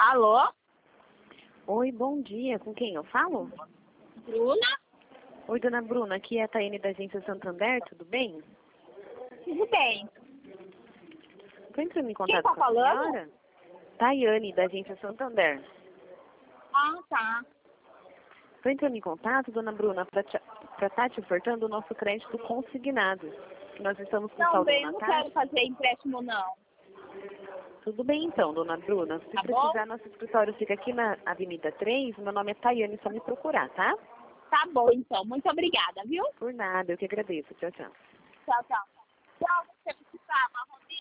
Alô? Oi, bom dia. Com quem eu falo? Bruna? Oi, dona Bruna. Aqui é a Taiane da Agência Santander, tudo bem? Tudo bem. Estou entrando em Quem contato tá com a falando? senhora? Taiane, da Agência Santander. Ah, tá. Estou entrando em contato, dona Bruna, para estar te ofertando o nosso crédito consignado. Que nós estamos com saldo Também na não taxa. quero fazer empréstimo, não. Tudo bem então, dona Bruna. Se Tá precisar, bom? nosso escritório fica aqui na Avenida 3. Meu nome é Taiane, só me procurar, tá? Tá bom, então. Muito obrigada, viu? Por nada, eu que agradeço. Tchau, tchau. Tchau, tchau. Tchau, você precisava.